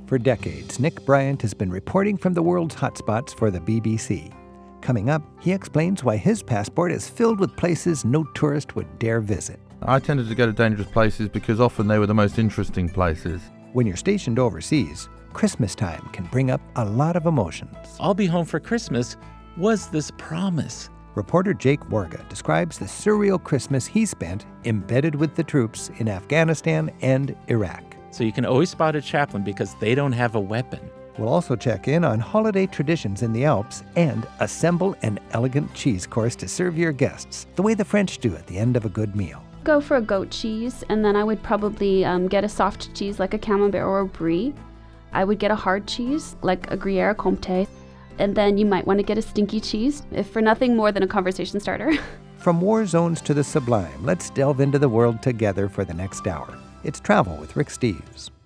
For decades, Nick Bryant has been reporting from the world's hotspots for the BBC. Coming up, he explains why his passport is filled with places no tourist would dare visit. I tended to go to dangerous places because often they were the most interesting places. When you're stationed overseas, Christmas time can bring up a lot of emotions. I'll be home for Christmas was this promise. Reporter Jake Warga describes the surreal Christmas he spent embedded with the troops in Afghanistan and Iraq. So you can always spot a chaplain because they don't have a weapon. We'll also check in on holiday traditions in the Alps and assemble an elegant cheese course to serve your guests, the way the French do at the end of a good meal. Go for a goat cheese, and then I would probably get a soft cheese like a camembert or a brie. I would get a hard cheese like a Gruyere Comté, and then you might want to get a stinky cheese, if for nothing more than a conversation starter. From war zones to the sublime, let's delve into the world together for the next hour. It's Travel with Rick Steves.